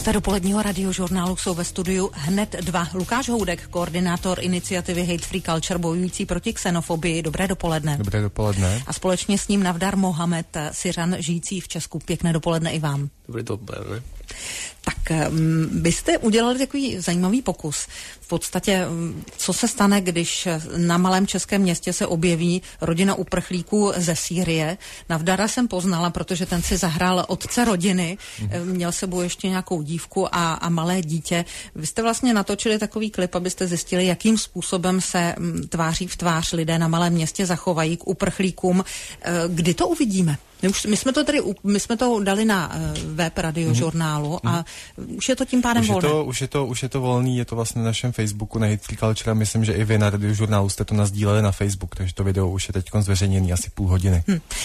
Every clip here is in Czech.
Hosté dopoledního radiožurnálu jsou ve studiu hned dva. Lukáš Houdek, koordinátor iniciativy Hate Free Culture bojující proti xenofobii. Dobré dopoledne. Dobré dopoledne. A společně s ním Navdar Mohamed, Syřan žijící v Česku. Pěkné dopoledne i vám. Dobré dopoledne. Tak byste udělali takový zajímavý pokus. V podstatě, co se stane, když na malém českém městě se objeví rodina uprchlíků ze Sýrie. Navdara jsem poznala, protože ten si zahrál otce rodiny, měl sebou ještě nějakou dívku a malé dítě. Vy jste vlastně natočili takový klip, abyste zjistili, jakým způsobem se tváří v tvář lidé na malém městě zachovají k uprchlíkům. Kdy to uvidíme? My jsme to dali na web radiožurnálu a už je to tím pádem volné. Už je to volný, je to vlastně na našem Facebooku na Hate Free Culture. Myslím, že i vy na radiožurnálu jste to nasdíleli na Facebook, takže to video už je teď zveřejněný asi půl hodiny.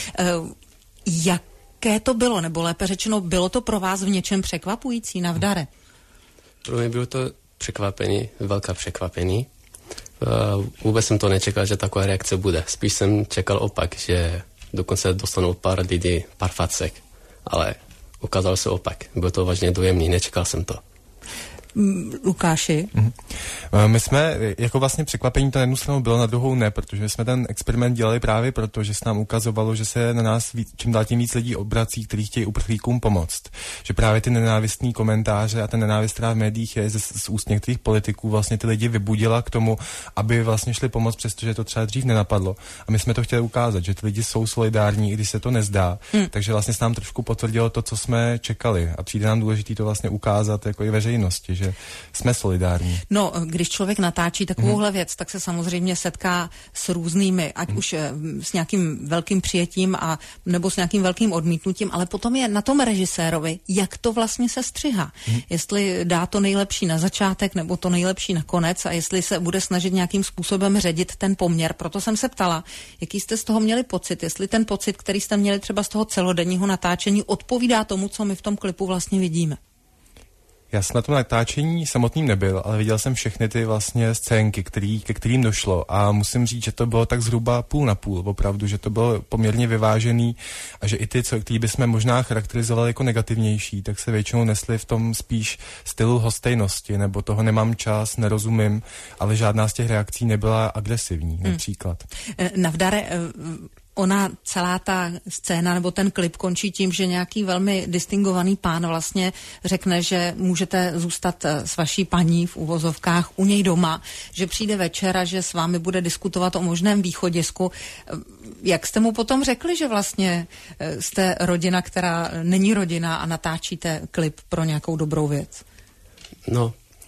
Jaké to bylo, nebo lépe řečeno, bylo to pro vás v něčem překvapující, Navdare? Pro mě bylo to překvapení, velké překvapení. Vůbec jsem to nečekal, že taková reakce bude. Spíš jsem čekal opak, že dokonce dostanou pár lidí, pár facek, ale ukázalo se opak. Bylo to vážně dojemný, nečekal jsem to. Lukáši? My jsme, jako vlastně překvapení to na jednu stranu bylo, na druhou ne, protože jsme ten experiment dělali právě proto, že se nám ukazovalo, že se na nás čím dál tím víc lidí obrací, kteří chtějí uprchlíkům pomoct. Že právě ty nenávistné komentáře a ten nenávist, která v médiích je z úst některých politiků, vlastně ty lidi vybudila k tomu, aby vlastně šli pomoct, přestože to třeba dřív nenapadlo. A my jsme to chtěli ukázat, že ty lidi jsou solidární, i když se to nezdá. Takže vlastně se nám trošku potvrdilo to, co jsme čekali. A přijde nám důležitý to vlastně ukázat jako i veřejnosti, že jsme solidární. No, když člověk natáčí takovouhle věc, tak se samozřejmě setká s různými, ať už s nějakým velkým přijetím nebo s nějakým velkým odmítnutím, ale potom je na tom režisérovi, jak to vlastně se střihá. Jestli dá to nejlepší na začátek nebo to nejlepší na konec a jestli se bude snažit nějakým způsobem ředit ten poměr. Proto jsem se ptala, jaký jste z toho měli pocit, jestli ten pocit, který jste měli třeba z toho celodenního natáčení, odpovídá tomu, co my v tom klipu vlastně vidíme. Já jsem na tom natáčení samotným nebyl, ale viděl jsem všechny ty vlastně scénky, ke kterým došlo a musím říct, že to bylo tak zhruba půl na půl, opravdu, že to bylo poměrně vyvážený a že i ty, který bychom možná charakterizovali jako negativnější, tak se většinou nesli v tom spíš stylu hostejnosti, nebo toho nemám čas, nerozumím, ale žádná z těch reakcí nebyla agresivní, například. Navdare, ona celá ta scéna nebo ten klip končí tím, že nějaký velmi distingovaný pán vlastně řekne, že můžete zůstat s vaší paní v uvozovkách u něj doma, že přijde večer a že s vámi bude diskutovat o možném východisku. Jak jste mu potom řekli, že vlastně jste rodina, která není rodina a natáčíte klip pro nějakou dobrou věc? No,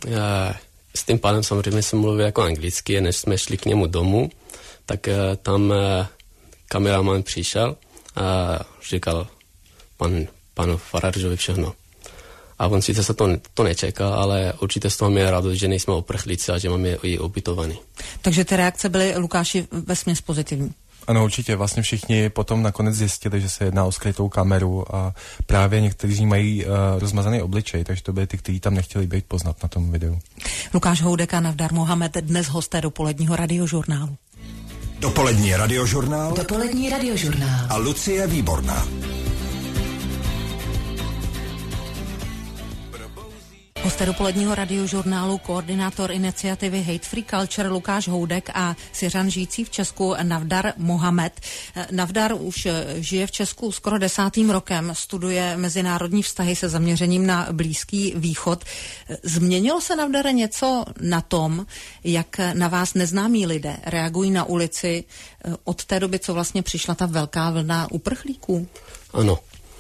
s tím pánem samozřejmě jsem mluvil jako anglicky, než jsme šli k němu domů, tak tam kameraman přišel a říkal panu Fararžovi všechno. A on sice se to nečekal, ale určitě z toho měl radost, že nejsme uprchlíci a že máme i ubytovaný. Takže ty reakce byly, Lukáši, vesměs pozitivní. Ano, určitě. Vlastně všichni potom nakonec zjistili, že se jedná o skrytou kameru a právě někteří mají rozmazaný obličej, takže to byli ty, kteří tam nechtěli být poznat na tom videu. Lukáš Houdek a Navdar Mohamed, dnes hosté dopoledního radiožurnálu. Dopolední radiožurnál. Dopolední radiožurnál. A Lucie Výborná. Hosté dopoledního radiožurnálu, koordinátor iniciativy Hate Free Culture Lukáš Houdek a Syřan žijící v Česku Navdar Mohamed. Navdar už žije v Česku skoro 10. rokem, studuje mezinárodní vztahy se zaměřením na Blízký východ. Změnilo se, Navdare, něco na tom, jak na vás neznámí lidé reagují na ulici od té doby, co vlastně přišla ta velká vlna uprchlíků? Ano.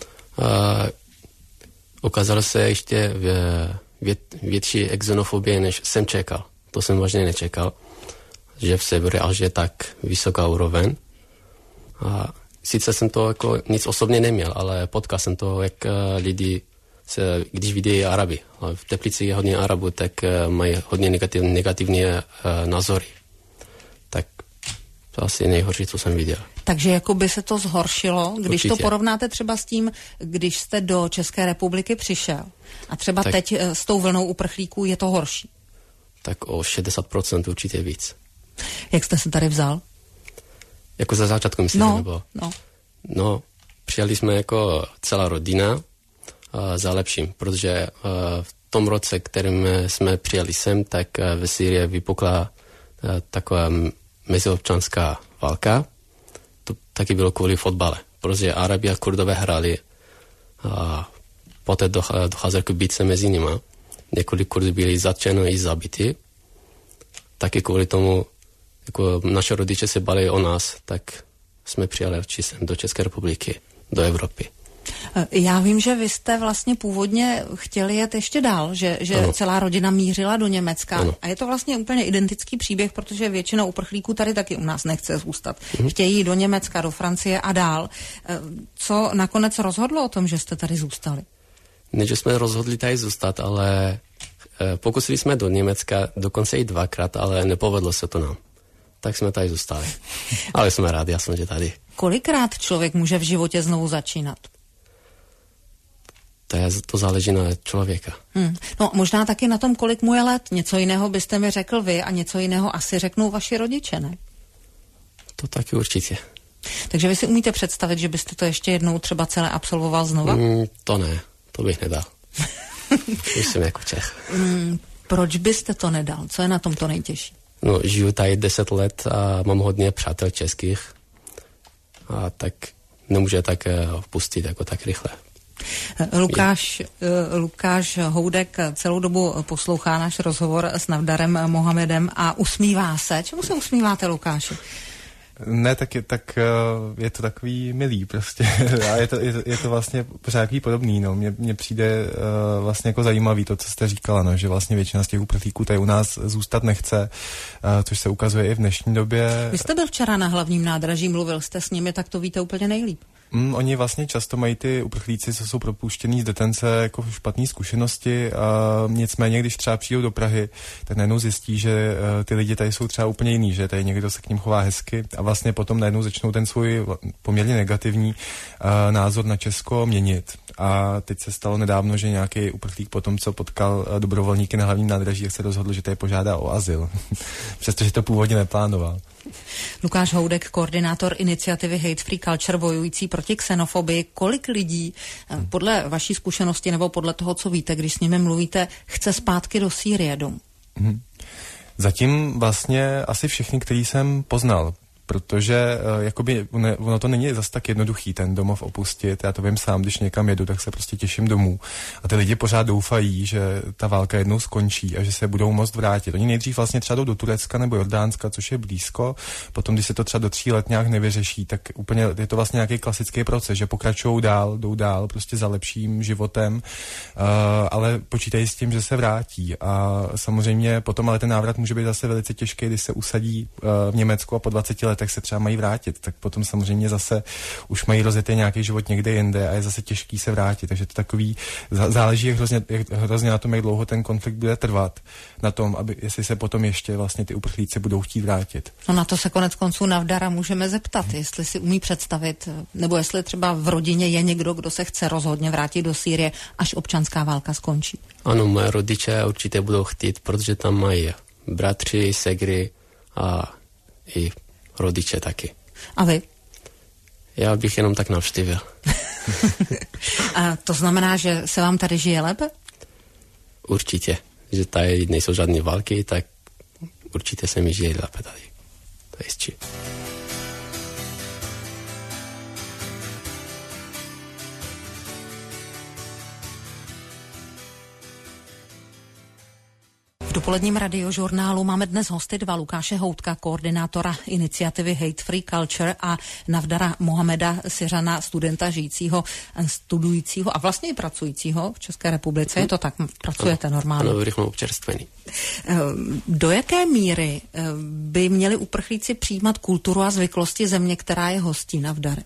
Ukázalo se ještě větší xenofobie, než jsem čekal. To jsem vážně nečekal, že v Severu až je tak vysoká úroveň. A sice jsem to jako nic osobně neměl, ale potkal jsem to, jak lidi když vidí Araby. V Teplici je hodně Arabů, tak mají hodně negativní názory. Tak to asi nejhorší, co jsem viděl. Takže jako by se to zhoršilo, když Určitě. To porovnáte třeba s tím, když jste do České republiky přišel a třeba tak teď s tou vlnou uprchlíků je to horší? Tak o 60% určitě víc. Jak jste se tady vzal? Jako za začátku myslíte, nebo? No, přijeli jsme jako celá rodina za lepším, protože v tom roce, kterým jsme přijeli sem, tak ve Sýrii vypukla taková meziobčanská válka. To taky bylo kvůli fotbale, protože Arabi a Kurdové hráli a poté docházelo k bitce mezi nimi. Několik Kurdů byli zatčeni i zabiti. Taky kvůli tomu, jako naše rodiče se bali o nás, tak jsme přijeli sem do České republiky, do Evropy. Já vím, že vy jste vlastně původně chtěli jet ještě dál, že celá rodina mířila do Německa. Ano. A je to vlastně úplně identický příběh, protože většina uprchlíků tady taky u nás nechce zůstat. Chtějí do Německa, do Francie a dál. Co nakonec rozhodlo o tom, že jste tady zůstali? Ne, že jsme rozhodli tady zůstat, ale pokusili jsme do Německa dokonce i 2krát, ale nepovedlo se to nám. Tak jsme tady zůstali. Ale jsme rádi, já jsem, že tady. Kolikrát člověk může v životě znovu začínat? To záleží na člověka. No možná taky na tom, kolik mu je let. Něco jiného byste mi řekl vy a něco jiného asi řeknou vaši rodiče, ne? To taky určitě. Takže vy si umíte představit, že byste to ještě jednou třeba celé absolvoval znova? To ne, to bych nedal. Už jsem jako Čech. Proč byste to nedal? Co je na tom to nejtěžší? No, žiju tady 10 let a mám hodně přátel českých a tak nemůže tak pustit jako tak rychle. Lukáš Houdek celou dobu poslouchá náš rozhovor s Navdarem Mohamedem a usmívá se. Čemu se usmíváte, Lukáši? Ne, tak je to takový milý prostě. A je to vlastně pořád takový podobný, no. Mně přijde vlastně jako zajímavý to, co jste říkala, no, že vlastně většina z těch uprchlíků tady u nás zůstat nechce, což se ukazuje i v dnešní době. Vy jste byl včera na hlavním nádraží, mluvil jste s nimi, tak to víte úplně nejlíp. Oni vlastně často mají ty uprchlíci, co jsou propuštění z detence, jako špatné zkušenosti a nicméně, když třeba přijdou do Prahy, tak najednou zjistí, že ty lidi tady jsou třeba úplně jiný, že tady někdo se k ním chová hezky a vlastně potom najednou začnou ten svůj poměrně negativní názor na Česko měnit. A teď se stalo nedávno, že nějaký uprchlík potom, co potkal dobrovolníky na hlavním nádraží, tak se rozhodl, že tady požádá o azyl, přestože to původně neplánoval. Lukáš Houdek, koordinátor iniciativy Hate Free Culture bojující proti xenofobii. Kolik lidí podle vaší zkušenosti nebo podle toho, co víte, když s nimi mluvíte, chce zpátky do Sýrie domů? Zatím vlastně asi všichni, který jsem poznal, protože jakoby ono to není zas tak jednoduchý ten domov opustit. Já to vím sám, když někam jedu, tak se prostě těším domů. A ty lidi pořád doufají, že ta válka jednou skončí a že se budou moct vrátit. Oni nejdřív vlastně třeba jdou do Turecka nebo Jordánska, což je blízko. Potom, když se to třeba do 3 let nějak nevyřeší, tak úplně je to vlastně nějaký klasický proces, že pokračují dál, jdou dál prostě za lepším životem, ale počítají s tím, že se vrátí. A samozřejmě potom ale ten návrat může být zase velice těžký, když se usadí v Německu a po 20 letech se třeba mají vrátit, tak potom samozřejmě zase už mají rozjetý nějaký život někde jinde a je zase těžký se vrátit, takže to takový záleží hrozně na tom, jak dlouho ten konflikt bude trvat, na tom, jestli se potom ještě vlastně ty uprchlíci budou chtít vrátit. No na to se konec konců Navdara můžeme zeptat, jestli si umí představit, nebo jestli třeba v rodině je někdo, kdo se chce rozhodně vrátit do Sýrie, až občanská válka skončí. Ano, moje rodiče určitě budou chtít, protože tam mají bratři, segry a i rodiče taky. A vy? Já bych jenom tak navštívil. A to znamená, že se vám tady žije lépe? Určitě. Že tady nejsou žádné války, tak určitě se mi žije lépe tady. To je jistě. V dopoledním radiožurnálu máme dnes hosty 2, Lukáše Houdka, koordinátora iniciativy Hate Free Culture, a Navdara Mohameda, Syřana, studenta studujícího a vlastně i pracujícího v České republice. Je to tak? Pracujete normálně? Ano, rychle občerstvený. Do jaké míry by měli uprchlíci přijímat kulturu a zvyklosti země, která je hostí, Navdare?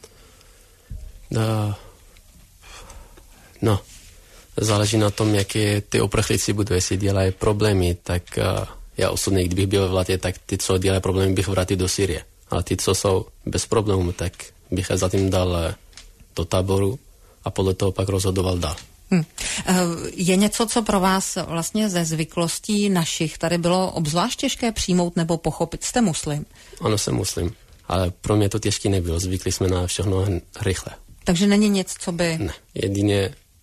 No. Záleží na tom, jaké ty uprchlíci budou, jestli dělají problémy, tak já osobně, kdybych byl v Latě, tak ty, co dělají problémy, bych vrátil do Sýrie. Ale ty, co jsou bez problémů, tak bych je zatím dal do táboru a podle toho pak rozhodoval dál. Je něco, co pro vás vlastně ze zvyklostí našich tady bylo obzvlášť těžké přijmout nebo pochopit? Jste muslim? Ano, jsem muslim, ale pro mě to těžké nebylo. Zvykli jsme na všechno rychle. Takže není nic, co by... Ne, jedině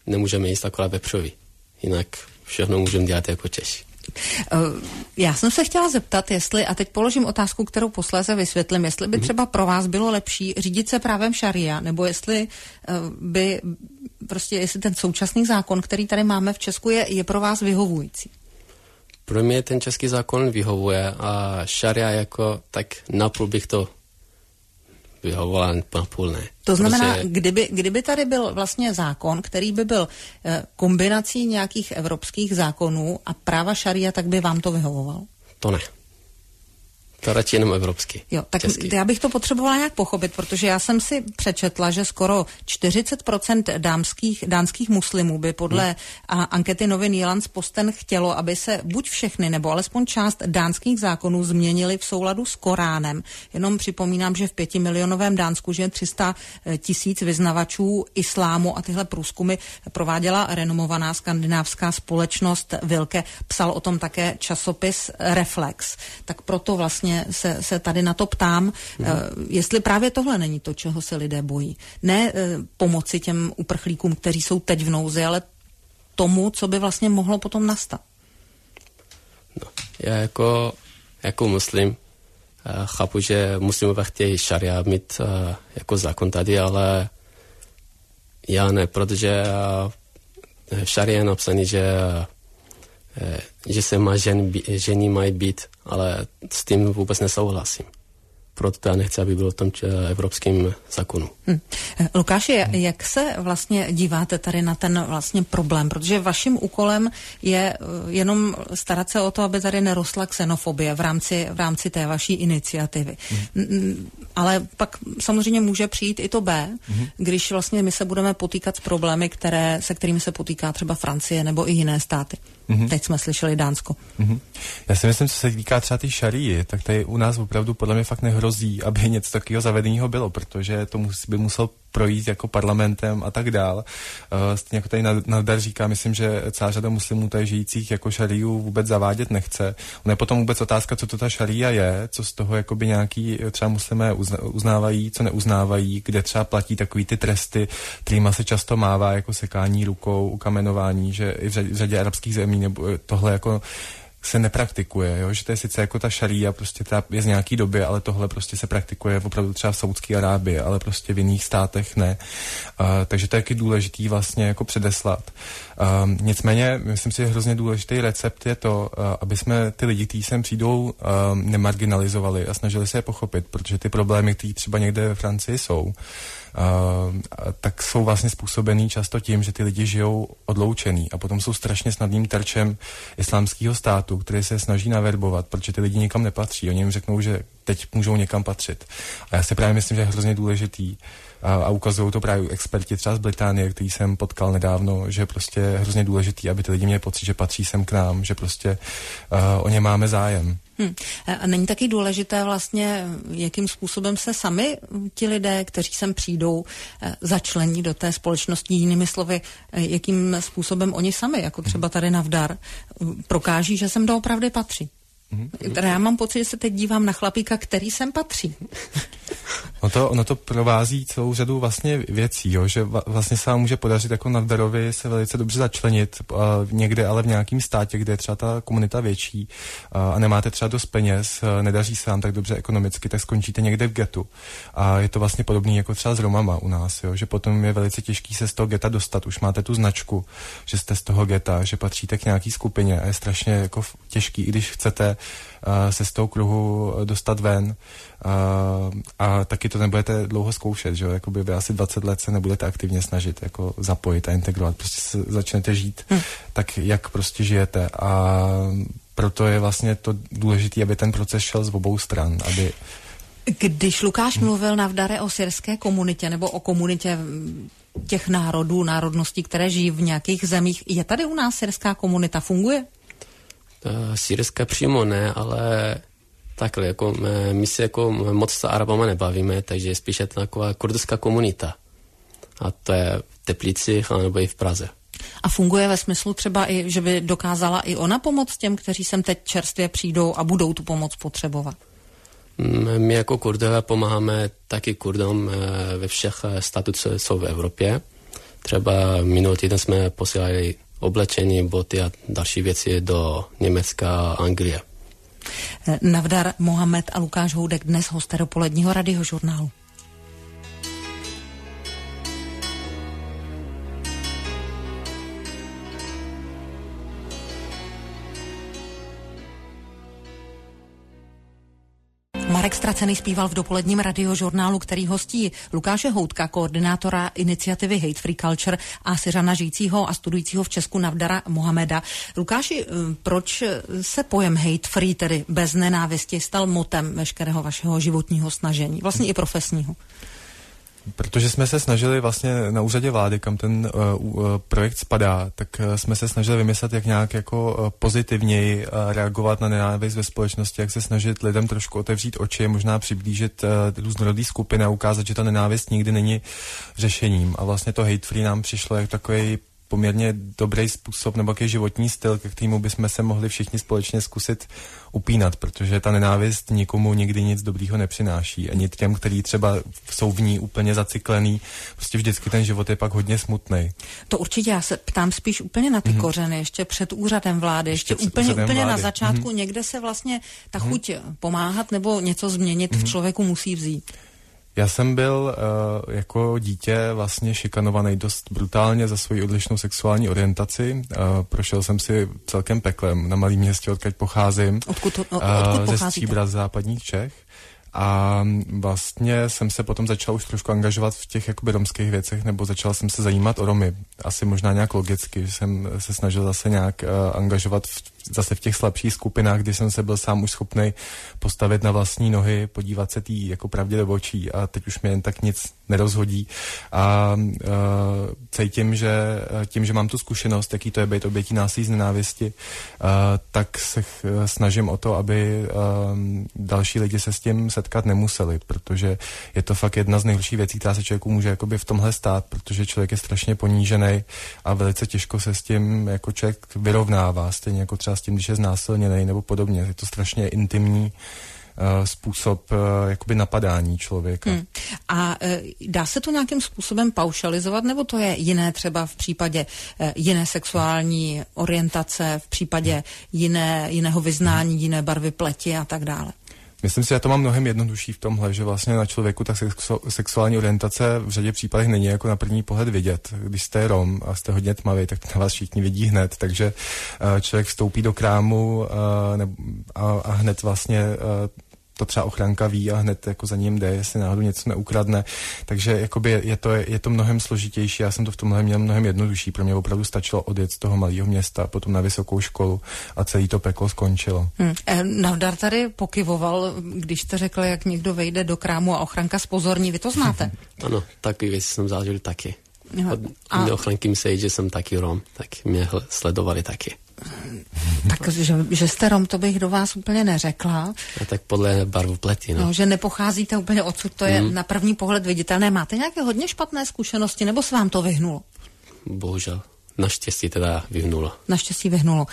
nemůžeme jíst akorát vepřový. Jinak všechno můžeme dělat jako Češi. Já jsem se chtěla zeptat, jestli, a teď položím otázku, kterou posléze vysvětlím, jestli by třeba pro vás bylo lepší řídit se právem šaria, nebo jestli by prostě, jestli ten současný zákon, který tady máme v Česku, je pro vás vyhovující. Pro mě ten český zákon vyhovuje a šaria jako tak napůl bych to vyhovovala, napůl ne. To znamená, kdyby tady byl vlastně zákon, který by byl kombinací nějakých evropských zákonů a práva šaria, tak by vám to vyhovovalo? To ne. To radši jenom evropský. Jo, tak český. Já bych to potřebovala nějak pochopit, protože já jsem si přečetla, že skoro 40% dánských muslimů by podle ankety novin Jyllands-Posten chtělo, aby se buď všechny, nebo alespoň část dánských zákonů změnily v souladu s Koránem. Jenom připomínám, že v 5milionovém Dánsku žije 300 000 vyznavačů islámu a tyhle průzkumy prováděla renomovaná skandinávská společnost Vilke. Psal o tom také časopis Reflex. Tak proto vlastně se tady na to ptám, jestli právě tohle není to, čeho se lidé bojí. Ne pomoci těm uprchlíkům, kteří jsou teď v nouzi, ale tomu, co by vlastně mohlo potom nastat. No, já jako muslim chápu, že muslimové chtějí šaria mít jako zákon tady, ale já ne, protože v šaria je napsaný, že se ženy mají být, ale s tím vůbec nesouhlasím. Proto já nechci, aby bylo v tom evropském zákonu. Lukáši, jak se vlastně díváte tady na ten vlastně problém? Protože vaším úkolem je jenom starat se o to, aby tady nerostla xenofobie v rámci té vaší iniciativy. Ale pak samozřejmě může přijít i to B, když vlastně my se budeme potýkat s problémy, se kterými se potýká třeba Francie nebo i jiné státy. Teď jsme slyšeli Dánsko. Já si myslím, co se týká třeba té šarii, tak tady u nás opravdu podle mě fakt nehrozí, aby něco takového zavedeného bylo, protože to by musel projít jako parlamentem a tak dál. Stejně jako tady Naldar říká, myslím, že celá řada muslimů tady žijících jako šariu vůbec zavádět nechce. Ona je potom vůbec otázka, co to ta šaria je, co z toho jakoby nějaký třeba muslimé uznávají, co neuznávají, kde třeba platí takový ty tresty, kterýma se často mává jako sekání rukou, ukamenování, že i v řadě arabských zemí nebo tohle jako se nepraktikuje, jo? Že to je sice jako ta šaría prostě je z nějaký doby, ale tohle prostě se praktikuje opravdu třeba v Saudské Arábii, ale prostě v jiných státech ne. Takže to je taky důležitý vlastně jako předeslat. Nicméně, myslím si, že hrozně důležitý recept je to, aby jsme ty lidi, kteří sem přijdou, nemarginalizovali a snažili se je pochopit, protože ty problémy, které třeba někde ve Francii jsou, tak jsou vlastně způsobený často tím, že ty lidi žijou odloučený a potom jsou strašně snadným terčem islámského státu, který se snaží naverbovat, protože ty lidi nikam nepatří. Oni jim řeknou, že teď můžou někam patřit. A já si právě myslím, že je hrozně důležitý a ukazují to právě experti třeba z Británie, který jsem potkal nedávno, že prostě je hrozně důležitý, aby ty lidi měli pocit, že patří sem k nám, že prostě o ně máme zájem. A není taky důležité vlastně, jakým způsobem se sami ti lidé, kteří sem přijdou, začlení do té společnosti, jinými slovy, jakým způsobem oni sami, jako třeba tady Navdar, prokáží, že sem doopravdy patří. Teda já mám pocit, že se teď dívám na chlapíka, který sem patří. Ono to provází celou řadu vlastně věcí, jo, že vlastně se vám může podařit jako Navdarovi se velice dobře začlenit někde, ale v nějakém státě, kde je třeba ta komunita větší a nemáte třeba dost peněz, nedaří se vám tak dobře ekonomicky, tak skončíte někde v getu. A je to vlastně podobný jako třeba s Romama u nás, jo, že potom je velice těžký se z toho geta dostat. Už máte tu značku, že jste z toho geta, že patříte k nějaký skupině a je strašně jako těžký, i když chcete se z toho kruhu dostat ven a taky to nebudete dlouho zkoušet, že jo, jakoby vy asi 20 let se nebudete aktivně snažit jako zapojit a integrovat, prostě se začnete žít tak, jak prostě žijete a proto je vlastně to důležité, aby ten proces šel z obou stran, aby... Když Lukáš mluvil Navdare o syrské komunitě nebo o komunitě těch národností, které žijí v nějakých zemích, je tady u nás syrská komunita, funguje? Syrská přímo ne, ale takhle, jako my se jako moc s Arabama nebavíme, takže je spíše taková kurdská komunita. A to je v Teplicích, nebo i v Praze. A funguje ve smyslu třeba i, že by dokázala i ona pomoct těm, kteří sem teď čerstvě přijdou a budou tu pomoc potřebovat? My jako Kurdové pomáháme taky Kurdům ve všech státech, co jsou v Evropě. Třeba minulý týden jsme posílali oblečení, boty a další věci do Německa a Anglie. Navdar Mohamed a Lukáš Houdek, dnes hosté dopoledního Radiožurnálu. Marek Stracený zpíval v dopoledním Radiožurnálu, který hostí Lukáše Houdka, koordinátora iniciativy Hate Free Culture, a Syřana žijícího a studujícího v Česku Navdara Mohameda. Lukáši, proč se pojem hate free, tedy bez nenávisti, stal motem veškerého vašeho životního snažení, vlastně i profesního? Protože jsme se snažili vlastně na úřadě vlády, kam ten projekt spadá, tak jsme se snažili vymyslet, jak nějak jako pozitivněji reagovat na nenávist ve společnosti, jak se snažit lidem trošku otevřít oči, možná přiblížit různorodý skupiny a ukázat, že ta nenávist nikdy není řešením. A vlastně to hate free nám přišlo jako takový poměrně dobrý způsob nebo jaký životní styl, ke kterému bychom se mohli všichni společně zkusit upínat, protože ta nenávist nikomu nikdy nic dobrýho nepřináší. Ani těm, kteří třeba jsou v ní úplně zacyklený, prostě vždycky ten život je pak hodně smutný. To určitě, já se ptám spíš úplně na ty kořeny, ještě před úřadem vlády, ještě úplně na začátku, někde se vlastně ta chuť pomáhat nebo něco změnit v člověku musí vzít. Já jsem byl jako dítě vlastně šikanovaný dost brutálně za svoji odlišnou sexuální orientaci. Prošel jsem si celkem peklem na malém městě, odkud pocházím. Odkud ze Stříbra, z západních Čech. A vlastně jsem se potom začal už trošku angažovat v těch jakoby romských věcech, nebo začal jsem se zajímat o Romy. Asi možná nějak logicky, že jsem se snažil zase nějak angažovat zase v těch slabších skupinách, kdy jsem se byl sám už schopnej postavit na vlastní nohy, podívat se tý jako pravdě do očí, a teď už mě jen tak nic nerozhodí. A cítím, že tím, že mám tu zkušenost, jaký to je být obětí násilí z nenávisti, tak se snažím o to, aby další lidi se s tím setkat nemuseli, protože je to fakt jedna z nejhorších věcí, která se člověku může jakoby v tomhle stát, protože člověk je strašně ponížený a velice těžko se s tím jako člověk vyrovnává, stejně jako třeba s tím, když je znásilněný nebo podobně. Je to strašně intimní způsob jakoby napadání člověka. A dá se to nějakým způsobem paušalizovat, nebo to je jiné třeba v případě jiné sexuální orientace, v případě jiného vyznání, jiné barvy pleti a tak dále? Myslím si, že to mám mnohem jednodušší v tomhle, že vlastně na člověku tak sexuální orientace v řadě případech není jako na první pohled vidět. Když jste Rom a jste hodně tmavý, tak to na vás všichni vidí hned, takže člověk vstoupí do krámu a hned vlastně to třeba ochranka ví a hned jako za ním jde, jestli náhodou něco neukradne. Takže jakoby je to mnohem složitější. Já jsem to v tomhle měl mnohem jednodušší. Pro mě opravdu stačilo odjet z toho malého města, potom na vysokou školu a celý to peklo skončilo. Navdar tady pokyvoval, když jste řekl, jak někdo vejde do krámu a ochranka zpozorní. Vy to znáte? Ano, takový věci jsem zažil taky. Od ochranky mysleli, že jsem taky Rom, tak mě sledovali taky. Tak, že jste Rom, to bych do vás úplně neřekla. A tak podle barvu pleti, no. Že nepocházíte úplně odsud, to je na první pohled viditelné. Máte nějaké hodně špatné zkušenosti, nebo se vám to vyhnulo? Bohužel. Naštěstí teda vyhnulo. Naštěstí vyhnulo.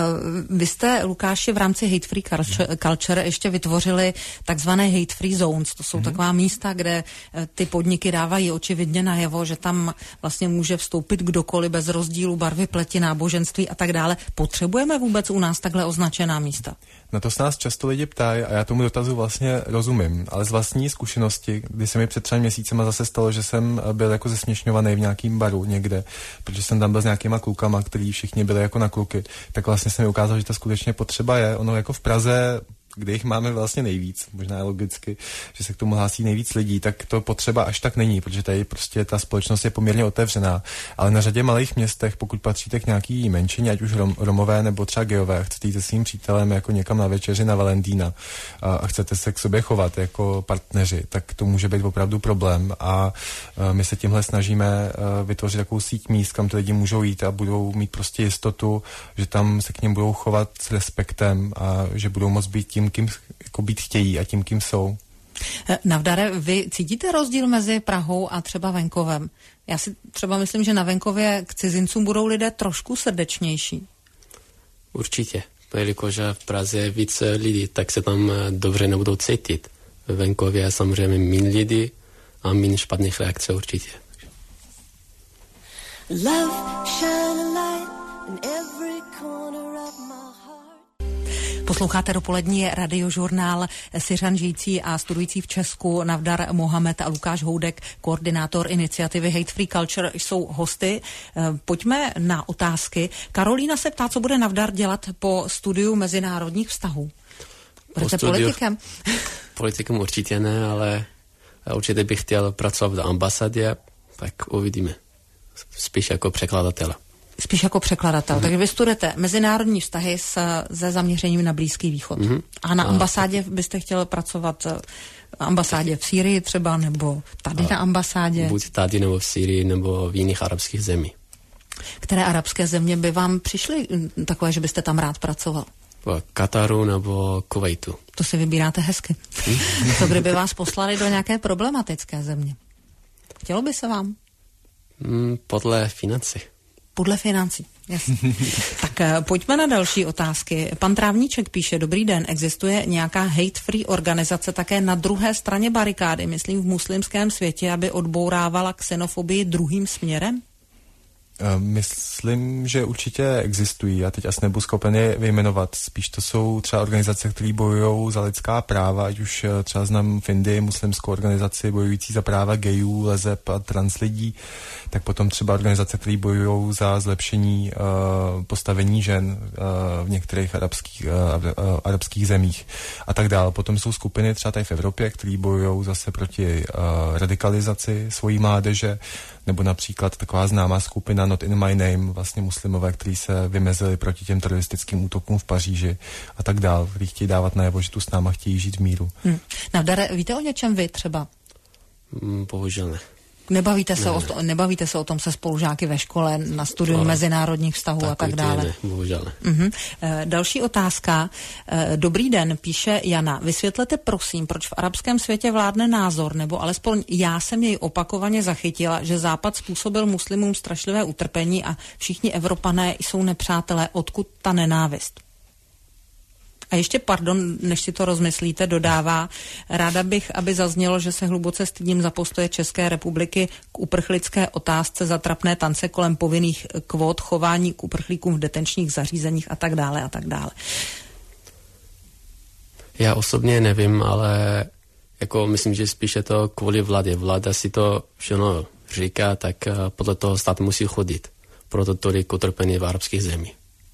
Vy jste, Lukáši, v rámci Hate Free Culture ještě vytvořili takzvané Hate Free Zones. To jsou taková místa, kde ty podniky dávají očividně najevo, že tam vlastně může vstoupit kdokoliv bez rozdílu barvy pleti, náboženství a tak dále. Potřebujeme vůbec u nás takhle označená místa? Na to se nás často lidi ptají a já tomu dotazu vlastně rozumím, ale z vlastní zkušenosti, kdy se mi před 3 měsícema zase stalo, že jsem byl jako zesměšňovaný v nějakým baru někde, protože jsem tam byl s nějakýma klukama, kteří všichni byli jako na kluky, tak vlastně se mi ukázalo, že ta skutečně potřeba je. Ono jako v Praze, kde jich máme vlastně nejvíc, možná je logicky, že se k tomu hlásí nejvíc lidí, tak to potřeba až tak není, protože tady prostě ta společnost je poměrně otevřená. Ale na řadě malých městech, pokud patříte k nějaký menšině, ať už Romové nebo třeba gejové, chcete jít se svým přítelem jako někam na večeři na Valentína a chcete se k sobě chovat jako partneři, tak to může být opravdu problém. A my se tímhle snažíme vytvořit takovou síť míst, kam ty lidi můžou jít a budou mít prostě jistotu, že tam se k nim budou chovat s respektem a že budou moct být tím, kým jako být chtějí a tím, kým jsou. Navdare, vy cítíte rozdíl mezi Prahou a třeba venkovem? Já si třeba myslím, že na venkově k cizincům budou lidé trošku srdečnější. Určitě, jelikož v Praze je více lidí, tak se tam dobře nebudou cítit. Ve venkově je samozřejmě méně lidí a méně špatných reakcí určitě. Love shine a light in every corner of my heart. Posloucháte dopolední radiožurnál. Syřan žijící a studující v Česku Navdar Mohamed a Lukáš Houdek, koordinátor iniciativy Hate Free Culture, jsou hosty. Pojďme na otázky. Karolína se ptá, co bude Navdar dělat po studiu mezinárodních vztahů. Budete politikem? Politikem určitě ne, ale určitě bych chtěl pracovat v ambasádě, tak uvidíme. Spíš jako překladatel. Spíš jako překladatel. Takže vy studujete mezinárodní vztahy se zaměřením na Blízký východ. A na ambasádě byste chtěl pracovat v ambasádě v Sýrii třeba, nebo tady na ambasádě? Buď tady, nebo v Sýrii, nebo v jiných arabských zemích. Které arabské země by vám přišly takové, že byste tam rád pracoval? V Kataru nebo Kuvajtu. To si vybíráte hezky. Co kdyby vás poslali do nějaké problematické země? Chtělo by se vám? Podle financí. Podle financí, jasně. Tak pojďme na další otázky. Pan Trávníček píše, dobrý den, existuje nějaká hate-free organizace také na druhé straně barikády, myslím v muslimském světě, aby odbourávala xenofobii druhým směrem? Myslím, že určitě existují. Já teď asi nebudu schopen je vyjmenovat. Spíš to jsou třeba organizace, které bojují za lidská práva, ať už třeba znám v Indii muslimskou organizaci bojující za práva gayů, leseb a trans lidí, tak potom třeba organizace, které bojují za zlepšení postavení žen v některých arabských zemích a tak dále. Potom jsou skupiny třeba tady v Evropě, které bojují zase proti radikalizaci svojí mládeže, nebo například taková známá skupina Not in my name, vlastně muslimové, kteří se vymezili proti těm teroristickým útokům v Paříži a tak dál, kteří chtějí dávat najevo, že tu s náma chtějí žít v míru. Navdare, víte o něčem vy třeba? Bohužel ne. Nebavíte se o tom se spolužáky ve škole, na studiu mezinárodních vztahů a tak dále? Ne, bohužel ne. Další otázka. Dobrý den, píše Jana. Vysvětlete prosím, proč v arabském světě vládne názor, nebo alespoň já jsem jej opakovaně zachytila, že Západ způsobil muslimům strašlivé utrpení a všichni Evropané jsou nepřátelé. Odkud ta nenávist? A ještě, pardon, než si to rozmyslíte, dodává, ráda bych, aby zaznělo, že se hluboce stydím za postoje České republiky k uprchlické otázce, za trapné tance kolem povinných kvót, chování k uprchlíkům v detenčních zařízeních a tak dále a tak dále. Já osobně nevím, ale jako myslím, že spíše to kvůli vládě. Vláda si to všechno říká, tak podle toho stát musí chodit. Proto tolik utrpení v arabských zemích.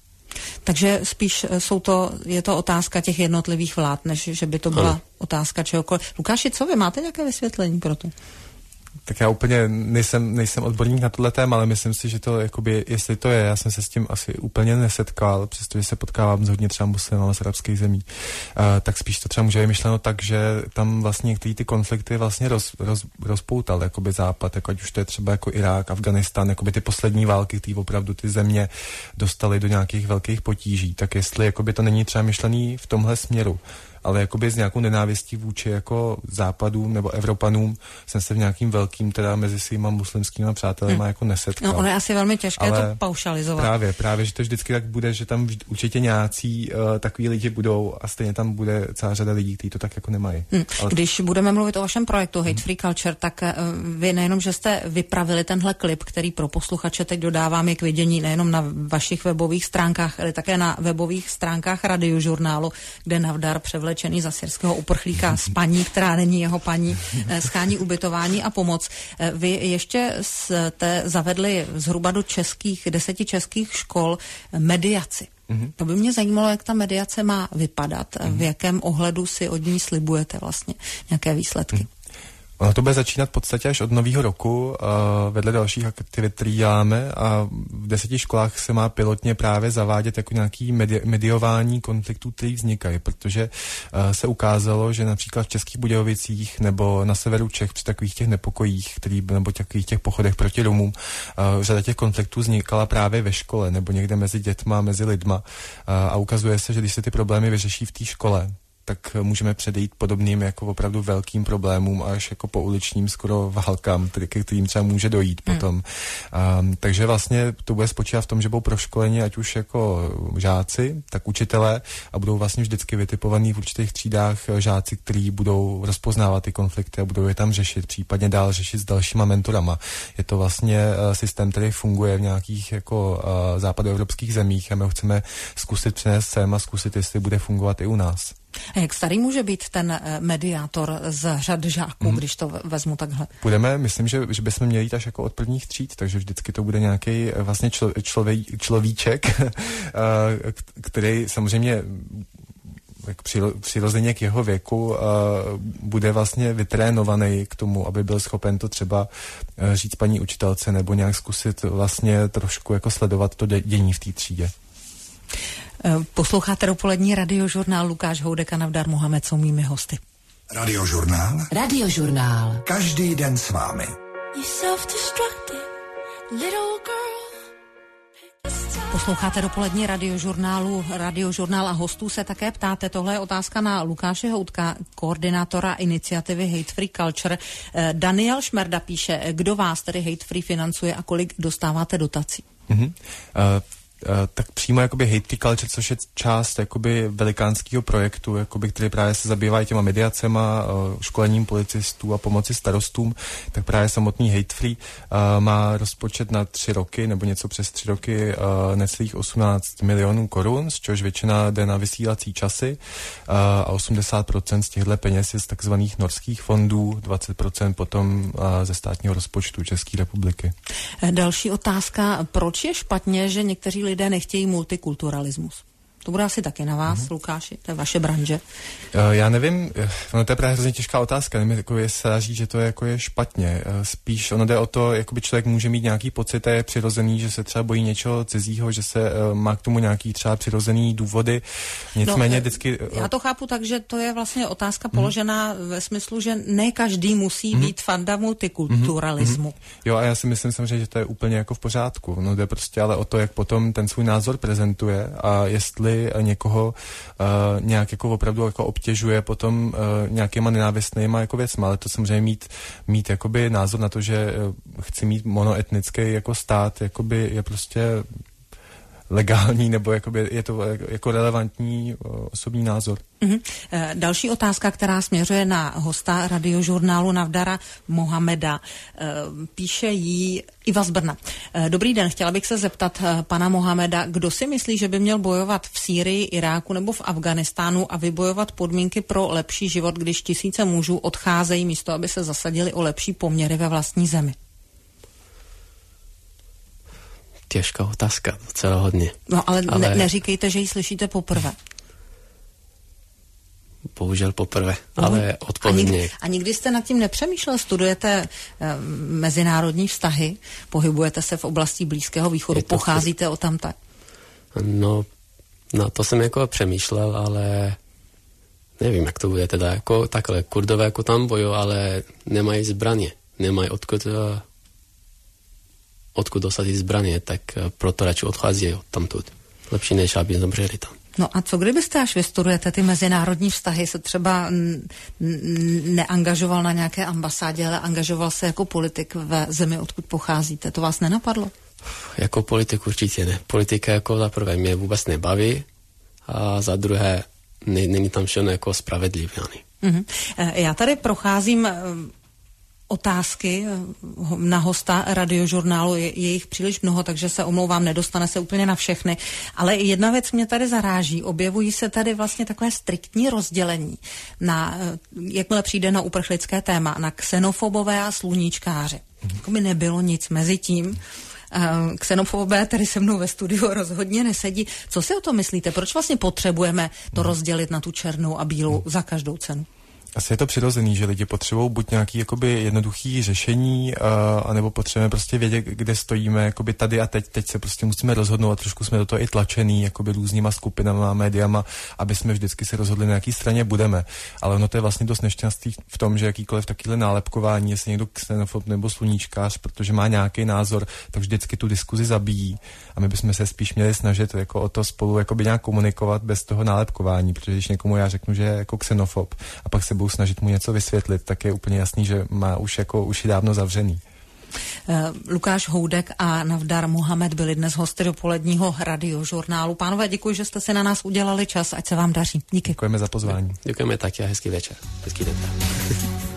Takže spíš je to otázka těch jednotlivých vlád, než že by to byla otázka čehokoliv. Lukáši, co vy máte nějaké vysvětlení pro to? Tak já úplně nejsem odborník na tohle téma, ale myslím si, že to, jakoby, jestli to je, já jsem se s tím asi úplně nesetkal, přestože se potkávám s hodně třeba muslimama z arabských zemí, tak spíš to třeba může být myšleno tak, že tam vlastně některé ty konflikty vlastně rozpoutal jakoby Západ, jako ať už to je třeba jako Irák, Afganistán, jakoby ty poslední války, které opravdu ty země dostaly do nějakých velkých potíží, tak jestli jakoby to není třeba myšlený v tomhle směru, ale jakoby s nějakou nenávistí vůči jako západům nebo Evropanům jsem se v nějakým velkým teda mezi svýma muslimskýma přátelima jako nesetkal. No, ono je asi velmi těžké to paušalizovat. Právě, že to vždycky tak bude, že tam určitě nějací takový lidi budou a stejně tam bude celá řada lidí, kteří to tak jako nemají. Ale... Když budeme mluvit o vašem projektu Hate Free Culture, tak vy nejenom, že jste vypravili tenhle klip, který pro posluchače teď dodávám je k vidění nejenom na vašich webových stránkách, ale také na webových stránkách radiožurnálu, kde Navdar převlečený za syrského uprchlíka s paní, která není jeho paní, schání ubytování a pomoc. Vy ještě jste zavedli zhruba do 10 českých škol mediaci. To by mě zajímalo, jak ta mediace má vypadat, v jakém ohledu si od ní slibujete vlastně nějaké výsledky. Ono to bude začínat v podstatě až od nového roku vedle dalších aktivit, které děláme, a v 10 školách se má pilotně právě zavádět jako nějaký mediování konfliktů, který vznikají, protože se ukázalo, že například v Českých Budějovicích nebo na severu Čech při takových těch nepokojích, nebo takových těch pochodech proti Romům, řada těch konfliktů vznikala právě ve škole nebo někde mezi dětma, mezi lidma, a ukazuje se, že když se ty problémy vyřeší v té škole, tak můžeme předejít podobným jako opravdu velkým problémům až jako po uličním skoro válkám, ke kterým třeba může dojít potom. Takže vlastně to bude spočívat v tom, že budou proškoleni ať už jako žáci, tak učitelé a budou vlastně vždycky vytipovaný v určitých třídách žáci, kteří budou rozpoznávat ty konflikty a budou je tam řešit, případně dál řešit s dalšíma mentorama. Je to vlastně systém, který funguje v nějakých jako západoevropských zemích a my ho chceme zkusit přinést sem a zkusit, jestli bude fungovat i u nás. A jak starý může být ten mediátor z řad žáků, když to vezmu takhle? Myslím, že bychom měli jít až jako od prvních tříd, takže vždycky to bude nějaký vlastně človíček, který samozřejmě přirozeně k jeho věku bude vlastně vytrénovaný k tomu, aby byl schopen to třeba říct paní učitelce nebo nějak zkusit vlastně trošku jako sledovat to dění v té třídě. Posloucháte dopolední radiožurnál. Lukáš Houdek a Navdar Mohamed jsou mými hosty. Radiožurnál. Radiožurnál. Každý den s vámi. Posloucháte dopolední radiožurnál a hostů se také ptáte. Tohle je otázka na Lukáše Houdka, koordinátora iniciativy Hate Free Culture. Daniel Šmerda píše, kdo vás tedy Hate Free financuje a kolik dostáváte dotací? Tak přímo jakoby Hate Free Culture, což je část jakoby velikánského projektu, jakoby, který právě se zabývá těma mediacema, školením policistů a pomoci starostům, tak právě samotný Hate Free má rozpočet na 3 roky, nebo něco přes 3 roky, necelých 18 milionů korun, z čehož většina jde na vysílací časy a 80% z těchto peněz je z takzvaných norských fondů, 20% potom ze státního rozpočtu České republiky. Další otázka, proč je špatně, že někteří lidé nechtějí multikulturalismus? To bude asi taky na vás, Lukáši, to je vaše branže. Já nevím, ono to je právě hrozně těžká otázka, nevím, jako je se říct, že to je, jako je špatně. Spíš ono jde o to, jakoby člověk může mít nějaký pocit, je přirozený, že se třeba bojí něčeho cizího, že se má k tomu nějaký třeba přirozený důvody. Nicméně vždycky... Já to chápu tak, že to je vlastně otázka položená ve smyslu, že ne každý musí být fanda multikulturalismu. Jo, a já si myslím samozřejmě, že to je úplně jako v pořádku. No jde prostě ale o to, jak potom ten svůj názor prezentuje a jestli někoho nějak jako opravdu jako obtěžuje potom nějakýma nenávistnýma jako věcma, ale to samozřejmě mít jakoby názor na to, že chci mít monoetnický jako stát, jakoby je prostě legální, nebo jakoby je to jako relevantní osobní názor. Další otázka, která směřuje na hosta radiožurnálu Navdara Mohameda. Píše jí Iva z Brna. Dobrý den, chtěla bych se zeptat pana Mohameda, kdo si myslí, že by měl bojovat v Sýrii, Iráku nebo v Afghánistánu a vybojovat podmínky pro lepší život, když tisíce mužů odcházejí místo, aby se zasadili o lepší poměry ve vlastní zemi? Těžká otázka, docela hodně. No ale... neříkejte, že ji slyšíte poprvé. Bohužel poprvé, ale odpovědně. A nikdy jste nad tím nepřemýšlel? Studujete mezinárodní vztahy, pohybujete se v oblasti Blízkého východu, pocházíte odtamtud? No, to jsem jako přemýšlel, ale nevím, jak to bude teda. Jako takhle, Kurdové jako tam bojují, ale nemají zbraně. Nemají odkud dosadit zbraně, tak proto radši odchází odtamtud. Lepší než aby zemřeli tam. No a co kdybyste, až vystudujete ty mezinárodní vztahy, se třeba neangažoval na nějaké ambasádě, ale angažoval se jako politik ve zemi, odkud pocházíte? To vás nenapadlo? Jako politik určitě ne. Politika jako za prvé mě vůbec nebaví a za druhé není tam všechno jako spravedlivé. Já tady procházím otázky na hosta radiožurnálu, je jich příliš mnoho, takže se omlouvám, nedostane se úplně na všechny. Ale jedna věc mě tady zaráží. Objevují se tady vlastně takové striktní rozdělení na, jakmile přijde na uprchlické téma, na xenofobové a sluníčkáře. Jako by nebylo nic mezi tím. Xenofobové tady se mnou ve studiu rozhodně nesedí. Co si o tom myslíte? Proč vlastně potřebujeme to rozdělit na tu černou a bílou za každou cenu? Asi je to přirozený, že lidi potřebují buď nějaký jakoby jednoduchý řešení, anebo potřebujeme prostě vědět, kde stojíme jakoby tady a teď se prostě musíme rozhodnout a trošku jsme do toho i tlačený jakoby různýma skupinama, médiama, aby jsme vždycky se rozhodli, na jaký straně budeme. Ale ono to je vlastně dost nešťastný v tom, že jakýkoliv takovýhle nálepkování, jestli někdo xenofob nebo sluníčkář, protože má nějaký názor, tak vždycky tu diskuzi zabíjí. A my bychom se spíš měli snažit jako o to spolu jakoby nějak komunikovat bez toho nálepkování, protože když někomu já řeknu, že je jako xenofob a pak se budu snažit mu něco vysvětlit, tak je úplně jasný, že má už je dávno zavřený. Lukáš Houdek a Navdar Mohamed byli dnes hosty dopoledního radiožurnálu. Pánové, děkuji, že jste si na nás udělali čas, ať se vám daří. Díky. Děkujeme za pozvání. Děkujeme taky a hezký večer. Hezký den.